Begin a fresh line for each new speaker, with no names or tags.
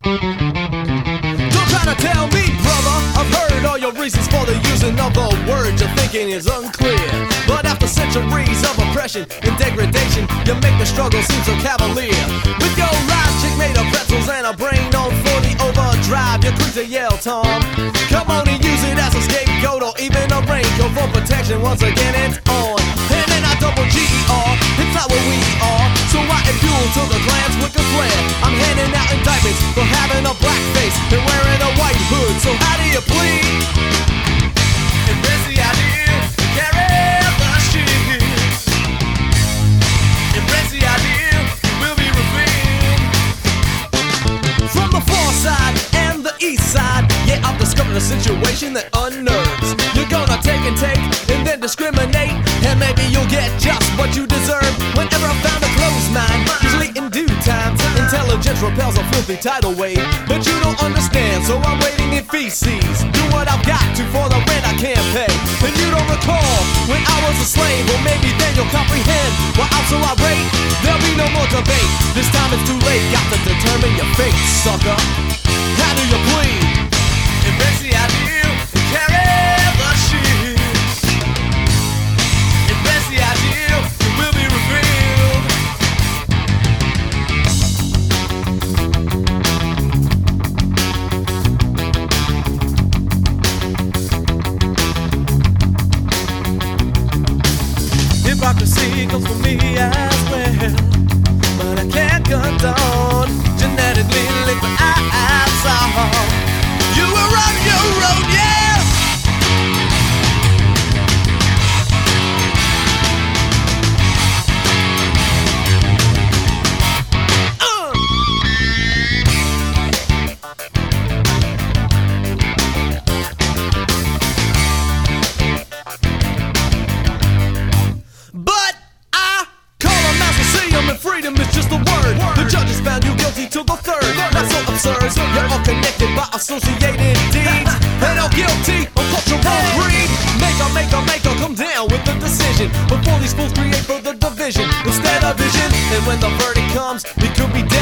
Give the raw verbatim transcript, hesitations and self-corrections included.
Don't try to tell me, brother, I've heard all your reasons for the using of the word. Your thinking is unclear, but after centuries of oppression and degradation, you make the struggle seem so cavalier. With your logic made of pretzels and a brain on forty overdrive, you're quick to yell, Tom. Come on and use it as a scapegoat or even a raincoat for protection. Once again, it's on. And then I double G E R, it's not what we are. So I add fuel to the glance with a flare. I'm handing out indictments for having a black face and wearing a white hood. So how do you plead? Embrace the idea, carry the shit. Embrace the idea, you will be revealed. From the far side and the east side, yeah, I've discovered a situation that unnerves. You're gonna take and take and then discriminate, and maybe you'll get just what you deserve. Whenever I found a closed mind, usually in due time, intelligence repels a filthy tidal wave. But you don't understand, so I'm waiting in feces. Do what I've got to for the rent I can't pay. And you don't recall when I was a slave, well maybe then you'll comprehend why I'm so irate. There'll be no more debate, this time it's too late. Got to determine your fate, sucker. How do you plead? Embrace the idea and carry the shit. Embrace the idea, it will be revealed. Hypocrisy comes from me as well, but I can't condone genetically liquid asshole. You were on your road, yeah. Uh. But I call a master, and freedom is just a word. The judges found you guilty to the third. That's so absurd. You're all connected by associated deeds. And all guilty of cultural greed. Make a, make a, make a come down with the decision before these fools create further division instead of vision. And when the verdict comes, we could be dead.